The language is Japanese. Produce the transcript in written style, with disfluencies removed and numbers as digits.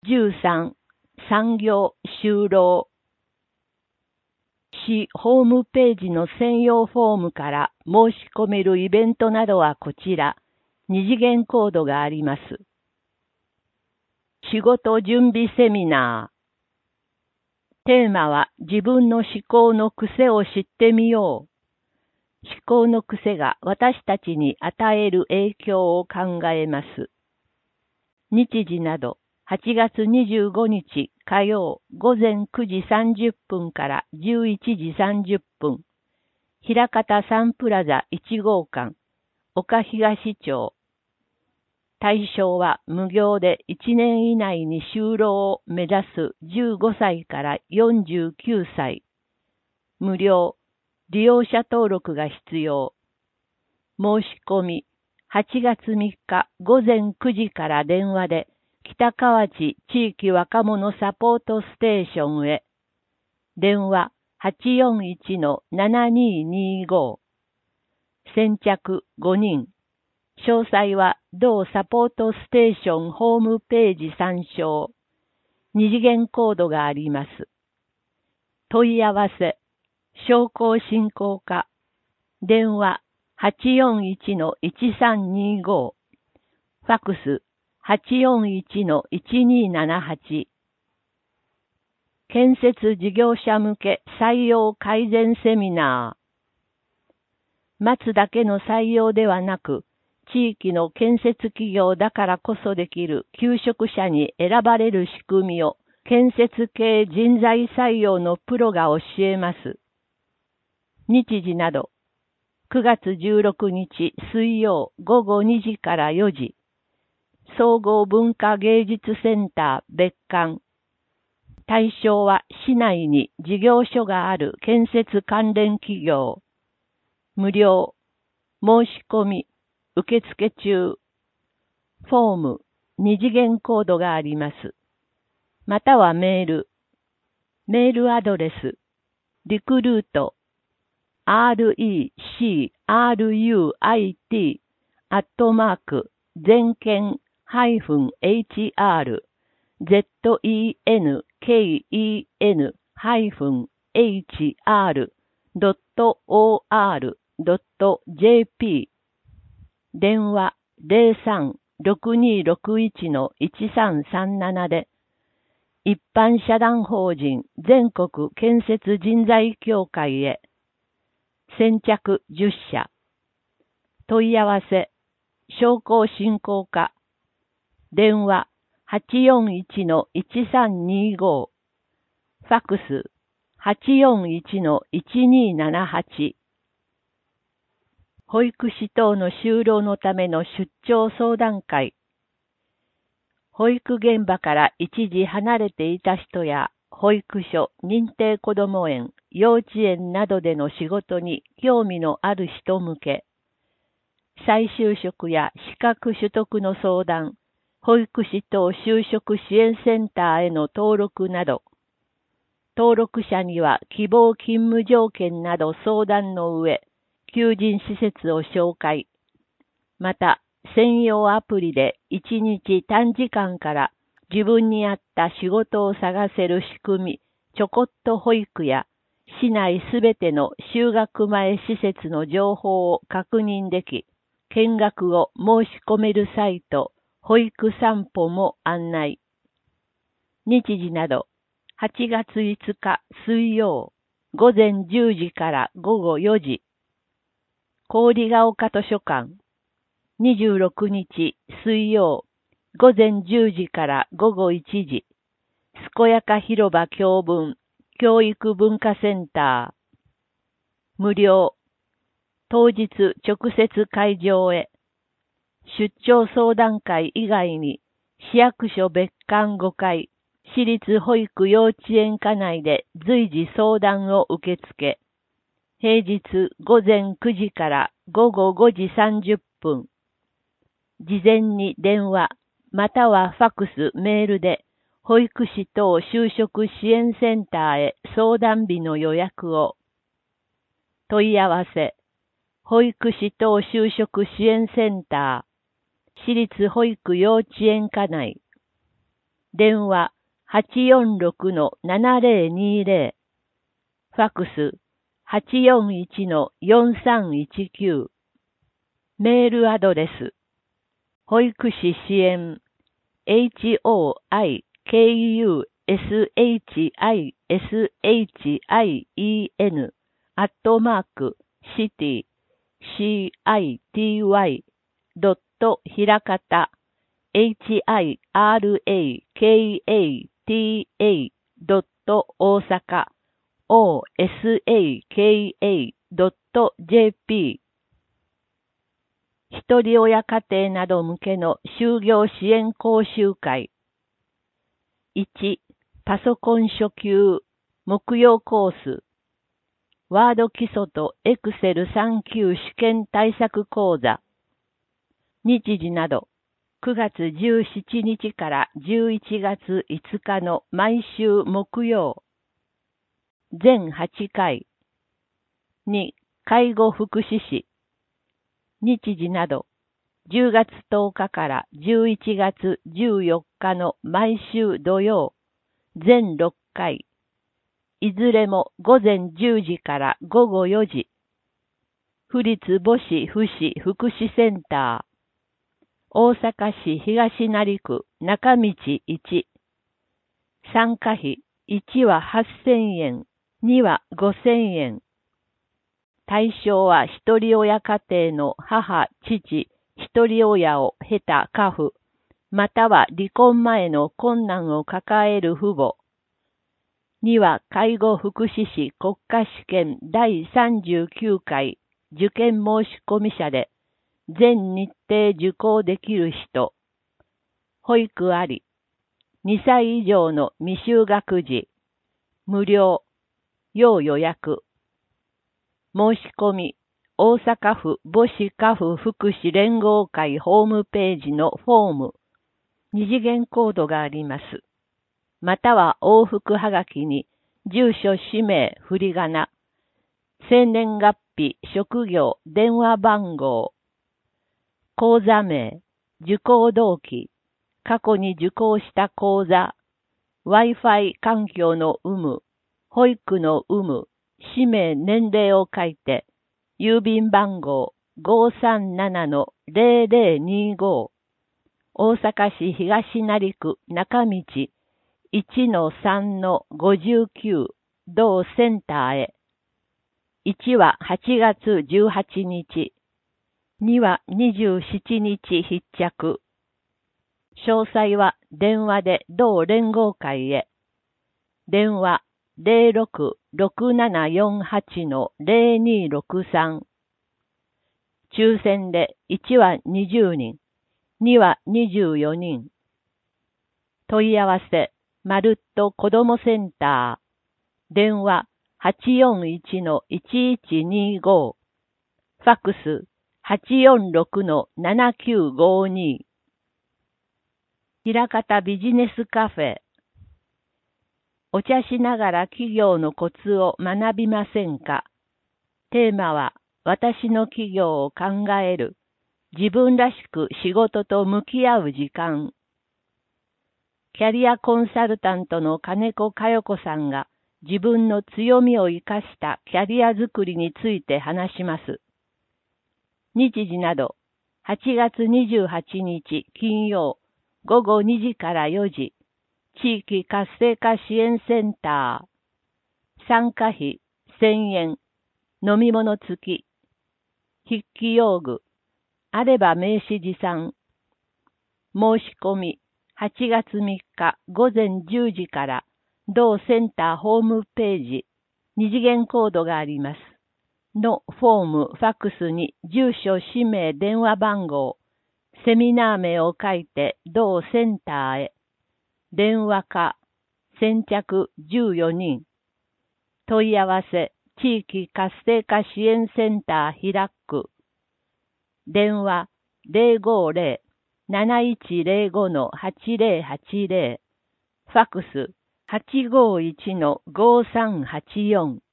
13、産業就労。市ホームページの専用フォームから申し込めるイベントなどはこちら、二次元コードがあります。仕事準備セミナー。テーマは自分の思考の癖を知ってみよう。思考の癖が私たちに与える影響を考えます。日時など8月25日火曜午前9時30分から11時30分。枚方サンプラザ1号館、岡東町。対象は無料で1年以内に就労を目指す15歳から49歳。無料、利用者登録が必要。申し込み、8月3日午前9時から電話で、北河内地域若者サポートステーションへ。電話841-7225。先着5人。詳細は同サポートステーションホームページ参照。二次元コードがあります。問い合わせ、商工振興課。電話841-1325。ファックス841-1278。建設事業者向け採用改善セミナー。待つだけの採用ではなく、地域の建設企業だからこそできる求職者に選ばれる仕組みを建設系人材採用のプロが教えます。日時など、9月16日水曜午後2時から4時。総合文化芸術センター別館。対象は市内に事業所がある建設関連企業。無料。申し込み。受付中。フォーム。二次元コードがあります。またはメール。メールアドレス。リクルート。recruit 全県-hr-zen-hr.or.jp 電話03-6261-1337で、一般社団法人全国建設人材協会へ、先着10社。問い合わせ、商工振興課。電話841-1325。ファックス841-1278。保育士等の就労のための出張相談会。保育現場から一時離れていた人や、保育所、認定こども園、幼稚園などでの仕事に興味のある人向け、再就職や資格取得の相談、保育士等就職支援センターへの登録など、登録者には希望勤務条件など相談の上、求人施設を紹介。また、専用アプリで1日短時間から自分に合った仕事を探せる仕組み、ちょこっと保育や、市内すべての就学前施設の情報を確認でき、見学を申し込めるサイト、保育散歩も案内。日時など、8月5日水曜、午前10時から午後4時。郡ヶ丘図書館。26日水曜、午前10時から午後1時。健やか広場教文、教育文化センター。無料。当日直接会場へ。出張相談会以外に、市役所別館5階、市立保育幼稚園課内で随時相談を受け付け。平日午前9時から午後5時30分。事前に電話、またはファックス、メールで、保育士等就職支援センターへ相談日の予約を。問い合わせ、保育士等就職支援センター、市立保育幼稚園課内。 電話846-7020、ファックス841-4319、メールアドレス、保育士支援、hoikushien、city、city.ひらかた、hirakata. 大阪 osaka.jp 一人親家庭など向けの就業支援講習会。1、パソコン初級、木曜コース。ワード基礎とエクセル3級試験対策講座。日時など、9月17日から11月5日の毎週木曜。全8回。2、介護福祉士。日時など、10月10日から11月14日の毎週土曜。全6回。いずれも午前10時から午後4時。府立母子福祉福祉センター。大阪市東成区中道1。参加費1は8000円、2は5000円。対象は一人親家庭の母、父、一人親を経た家父、または離婚前の困難を抱える父母。2は介護福祉士国家試験第39回受験申込者で、全日程受講できる人。保育あり。2歳以上の未就学児。無料。要予約。申し込み。大阪府母子家父福祉連合会ホームページのフォーム。二次元コードがあります。または往復はがきに、住所、氏名、振り仮名。生年月日、職業、電話番号。講座名、受講動機、過去に受講した講座、Wi-Fi 環境の有無、保育の有無、氏名、年齢を書いて、郵便番号 537-0025、大阪市東成区中道 1-3-59 同センターへ。1は8月18日。2は27日必着。詳細は電話で同連合会へ。電話06-6748-0263。抽選で1は20人、2は24人。問い合わせ、まるっと子どもセンター。電話841-1125。ファックス846-7952。ひらかたビジネスカフェ。お茶しながら企業のコツを学びませんか？テーマは、私の企業を考える。自分らしく仕事と向き合う時間。キャリアコンサルタントの金子佳代子さんが自分の強みを生かしたキャリアづくりについて話します。日時など、8月28日金曜午後2時から4時、地域活性化支援センター。参加費1000円、飲み物付き。筆記用具、あれば名刺持参。申し込み、8月3日午前10時から同センターホームページ、二次元コードがあります。のフォーム、ファックスに住所、氏名、電話番号、セミナー名を書いて同センターへ。電話か、先着14人。問い合わせ、地域活性化支援センター開く。電話050-7105-8080。ファックス851-5384。